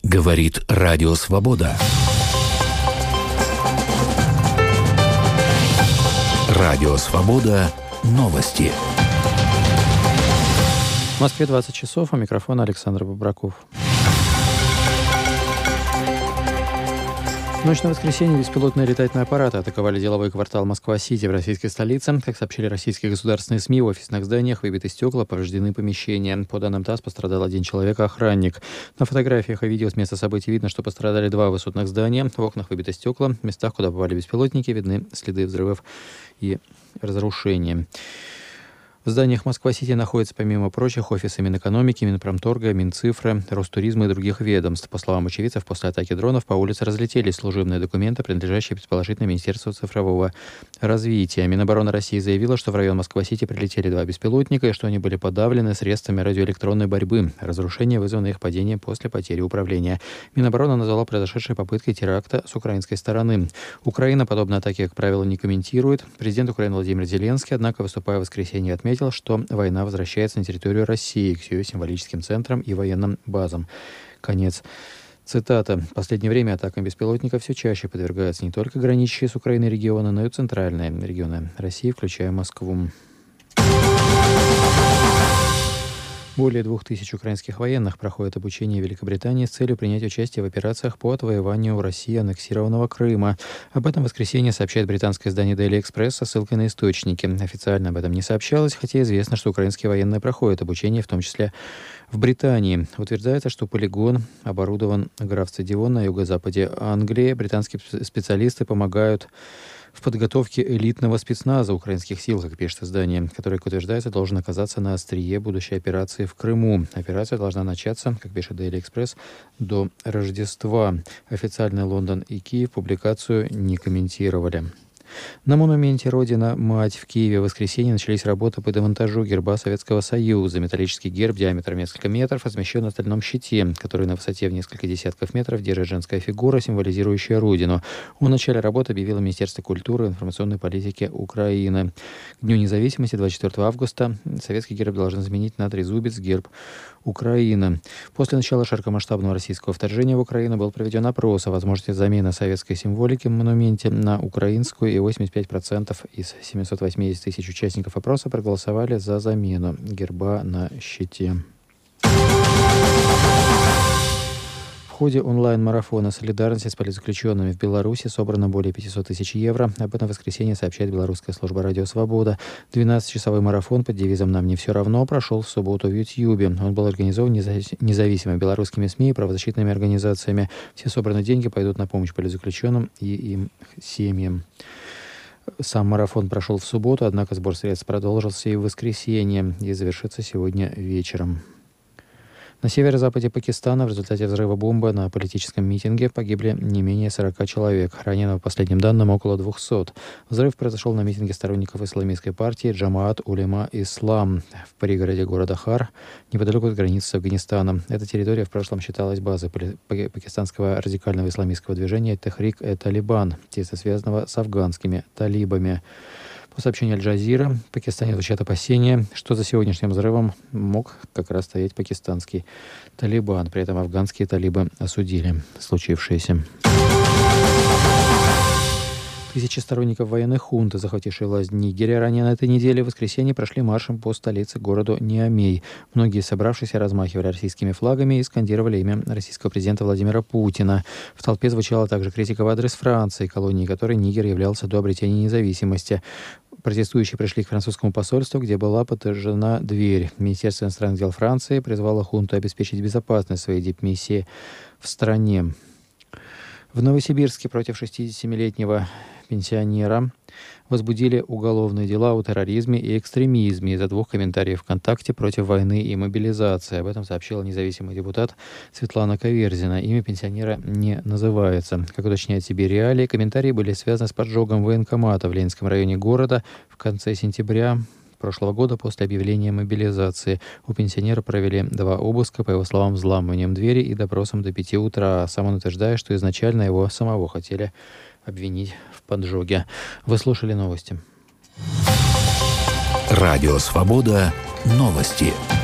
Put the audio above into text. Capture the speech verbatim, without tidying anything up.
Говорит Радио Свобода. Радио Свобода. Новости. В Москве двадцать часов, у микрофона Александр Бобраков. В ночь на воскресенье беспилотные летательные аппараты атаковали деловой квартал Москва-Сити в российской столице. Как сообщили российские государственные СМИ, в офисных зданиях выбиты стекла, повреждены помещения. По данным ТАСС, пострадал один человек, охранник. На фотографиях и видео с места событий видно, что пострадали два высотных здания. В окнах выбиты стекла. В местах, куда попали беспилотники, видны следы взрывов и разрушений. В зданиях Москва-Сити находятся, помимо прочих, офисы Минэкономики, Минпромторга, Минцифры, Ростуризма и других ведомств. По словам очевидцев, после атаки дронов по улице разлетелись служебные документы, принадлежащие предположительно Министерству цифрового развития. Минобороны России заявила, что в район Москва-Сити прилетели два беспилотника и что они были подавлены средствами радиоэлектронной борьбы. Разрушение вызвано их падением после потери управления. Минобороны назвала произошедшей попыткой теракта с украинской стороны. Украина подобные атаки, как правило, не комментирует. Президент Украины Владимир Зеленский, однако, выступая в воскресенье, отметил, что война возвращается на территорию России к ее символическим центрам и военным базам. Конец цитаты. В последнее время атакам беспилотников все чаще подвергаются не только граничащие с Украиной регионы, но и центральные регионы России, включая Москву. Более двух тысяч украинских военных проходят обучение в Великобритании с целью принять участие в операциях по отвоеванию у России аннексированного Крыма. Об этом в воскресенье сообщает британское издание Daily Express со ссылкой на источники. Официально об этом не сообщалось, хотя известно, что украинские военные проходят обучение, в том числе в Британии. Утверждается, что полигон оборудован Граф-Цедион на юго-западе Англии. Британские специалисты помогают в подготовке элитного спецназа украинских сил, как пишет издание, который, как утверждается, должен оказаться на острие будущей операции в Крыму. Операция должна начаться, как пишет Daily Express, до Рождества. Официальный Лондон и Киев публикацию не комментировали. На монументе «Родина-Мать» в Киеве в воскресенье начались работы по демонтажу герба Советского Союза. Металлический герб диаметром несколько метров размещен на стальном щите, который на высоте в несколько десятков метров держит женская фигура, символизирующая Родину. О начале работы объявило Министерство культуры и информационной политики Украины. К Дню независимости, двадцать четвёртого августа, советский герб должен заменить на трезубец герб Украины. После начала широкомасштабного российского вторжения в Украину был проведен опрос о возможности замены советской символики в монументе на украинскую, и восемьдесят пять процентов из семисот восьмидесяти тысяч участников опроса проголосовали за замену герба на щите. В ходе онлайн-марафона солидарности с политзаключенными в Беларуси собрано более пятисот тысяч евро. Об этом в воскресенье сообщает белорусская служба «Радио Свобода». двенадцатичасовой марафон под девизом «Нам не все равно» прошел в субботу в Ютьюбе. Он был организован независимыми белорусскими СМИ и правозащитными организациями. Все собранные деньги пойдут на помощь политзаключенным и им семьям. Сам марафон прошел в субботу, однако сбор средств продолжился и в воскресенье и завершится сегодня вечером. На северо-западе Пакистана в результате взрыва бомбы на политическом митинге погибли не менее сорока человек. Ранено, по последним данным, около двухсот. Взрыв произошел на митинге сторонников исламистской партии Джамаат Улема Ислам в пригороде города Хар, неподалеку от границы с Афганистаном. Эта территория в прошлом считалась базой пакистанского радикального исламистского движения Техрик-э-Талибан, тесно связанного с афганскими талибами. По сообщению Аль-Джазира, в Пакистане звучат опасения, что за сегодняшним взрывом мог как раз стоять пакистанский Талибан. При этом афганские талибы осудили случившееся. Тысячи сторонников военной хунты, захватившей власть в Нигере, ранее на этой неделе в воскресенье прошли маршем по столице, городу Ниамей. Многие собравшиеся размахивали российскими флагами и скандировали имя российского президента Владимира Путина. В толпе звучала также критика в адрес Франции, колонией которой Нигер являлся до обретения независимости. Протестующие пришли к французскому посольству, где была подожжена дверь. Министерство иностранных дел Франции призвало хунту обеспечить безопасность своей дипмиссии в стране. В Новосибирске против шестидесятисемилетнего пенсионера возбудили уголовные дела о терроризме и экстремизме из-за двух комментариев ВКонтакте против войны и мобилизации. Об этом сообщила независимый депутат Светлана Каверзина. Имя пенсионера не называется. Как уточняет себе Реалии, комментарии были связаны с поджогом военкомата в Ленинском районе города в конце сентября прошлого года после объявления мобилизации. У пенсионера провели два обыска, по его словам, взламыванием двери и допросом до пяти утра. Сам он утверждает, что изначально его самого хотели обвинить в поджоге. Вы слушали новости. Радио Свобода. Новости.